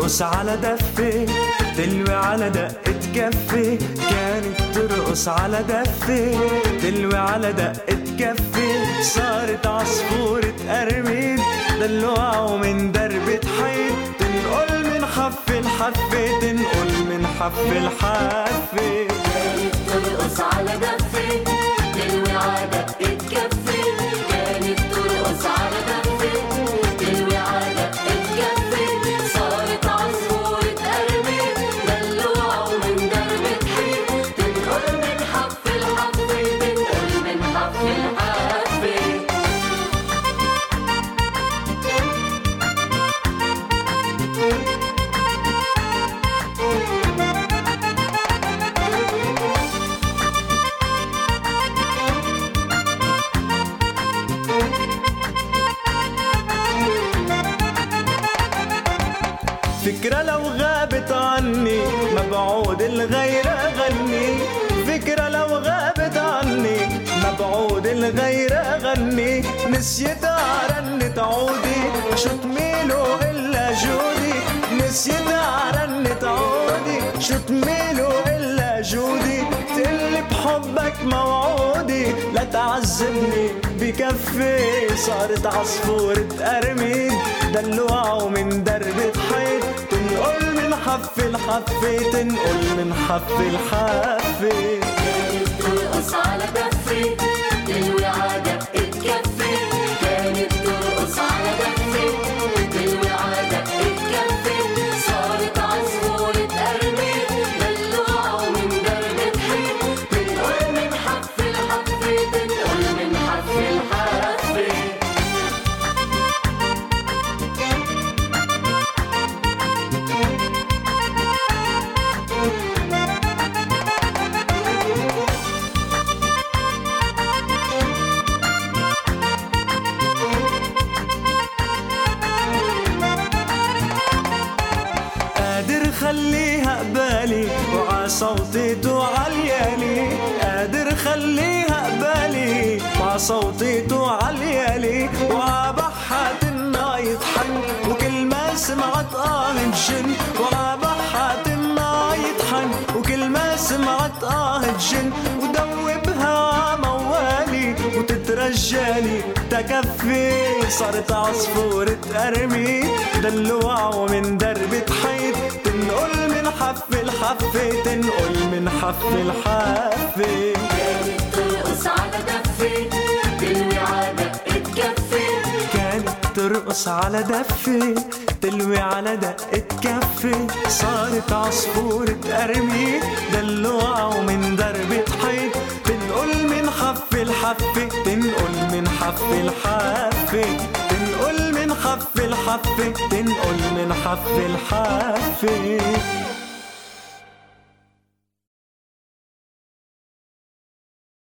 ترقص على دفة، تلوي على دقة كفة. كانت ترقص على دفة، تلوي على دقة كفة. صارت عصفورة قرميد دلوعة ومن دربة حيط، تنقل من حفة لحفة، تنقل من حفة لحفة. كانت ترقص على دفة، تلوي على دقة كفة. كانت ترقص على دفة، تلوي على دقة كفة. صارت عصفورة قرميد دلوعة ومن دربة حيط، تنقل من حفة لحفة، تنقل من حفة لحفة. فكرة لو غابت عني ما بعود الغير أغني. فكرة لو غابت عني ما بعود الغير أغني. نسيتها رنت عودي شو تميله إلا جودي. نسيتها رنت عودي شو تميله إلا جودي. تقلي بحبك موعودي لا تعذبني بكفي. صارت عصفورة قرميد دلوعة ومن دربة حيط، تنقل من حفة لحفة، تنقل من حفة لحفة. كانت ترقص على دفة، تلوي على دقة كفة. كانت ترقص على دفة، تلوي على دقة كفة. صارت عصفورة قرميد دلوعة ومن دربة حيط، تنقل من حفة لحفة، تنقل من حفة لحفة. قادر خليها قبالي وع صوتيته عاليالي. قادر خليها قبالي وع صوتيته عاليالي. وع بحات النايت حن وكل ما سمعت جن. وع بحات النايت حن وكل ما سمعت جن. ودوبها موالي وتترجاني تكفي. صارت عصفورة قرميد دلوعة ومن دربة حيط، تنقل من حفة لحفة، تنقل من حفة لحفة. كانت ترقص على دفة، تلوي على دقة كفة. كانت ترقص على دفة، تلوي على دقة كفة. صارت عصفورة قرميد دلوعة ومن دربة حيط، تنقل من حفة لحفة، تنقل من حفة لحفة، تنقل من حفة لحفة، تنقل من حفة لحفة.